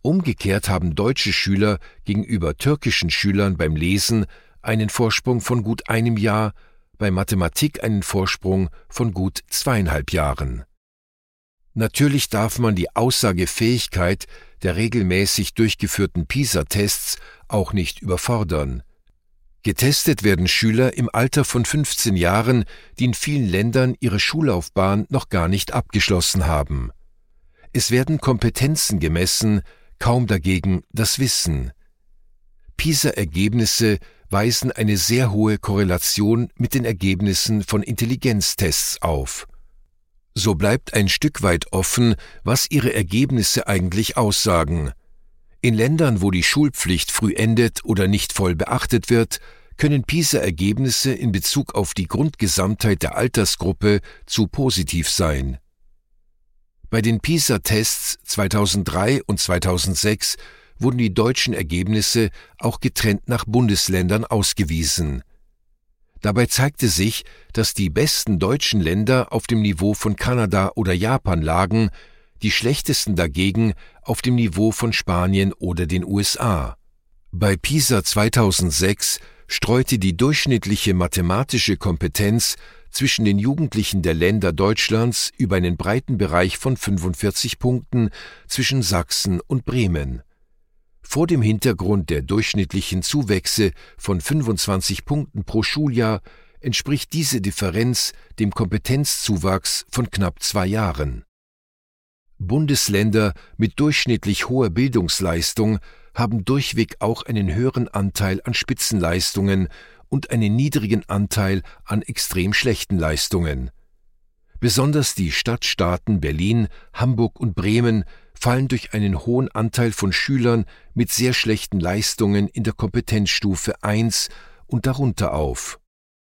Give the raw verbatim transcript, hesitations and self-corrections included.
Umgekehrt haben deutsche Schüler gegenüber türkischen Schülern beim Lesen einen Vorsprung von gut einem Jahr, bei Mathematik einen Vorsprung von gut zweieinhalb Jahren. Natürlich darf man die Aussagefähigkeit der regelmäßig durchgeführten PISA-Tests auch nicht überfordern. Getestet werden Schüler im Alter von fünfzehn Jahren, die in vielen Ländern ihre Schullaufbahn noch gar nicht abgeschlossen haben. Es werden Kompetenzen gemessen, kaum dagegen das Wissen. PISA-Ergebnisse weisen eine sehr hohe Korrelation mit den Ergebnissen von Intelligenztests auf. So bleibt ein Stück weit offen, was ihre Ergebnisse eigentlich aussagen. In Ländern, wo die Schulpflicht früh endet oder nicht voll beachtet wird, können PISA-Ergebnisse in Bezug auf die Grundgesamtheit der Altersgruppe zu positiv sein. Bei den PISA-Tests zweitausenddrei und zweitausendsechs wurden die deutschen Ergebnisse auch getrennt nach Bundesländern ausgewiesen. Dabei zeigte sich, dass die besten deutschen Länder auf dem Niveau von Kanada oder Japan lagen, die schlechtesten dagegen auf dem Niveau von Spanien oder den U S A. Bei PISA zweitausendsechs streute die durchschnittliche mathematische Kompetenz zwischen den Jugendlichen der Länder Deutschlands über einen breiten Bereich von fünfundvierzig Punkten zwischen Sachsen und Bremen. Vor dem Hintergrund der durchschnittlichen Zuwächse von fünfundzwanzig Punkten pro Schuljahr entspricht diese Differenz dem Kompetenzzuwachs von knapp zwei Jahren. Bundesländer mit durchschnittlich hoher Bildungsleistung haben durchweg auch einen höheren Anteil an Spitzenleistungen und einen niedrigen Anteil an extrem schlechten Leistungen. Besonders die Stadtstaaten Berlin, Hamburg und Bremen fallen durch einen hohen Anteil von Schülern mit sehr schlechten Leistungen in der Kompetenzstufe eins und darunter auf.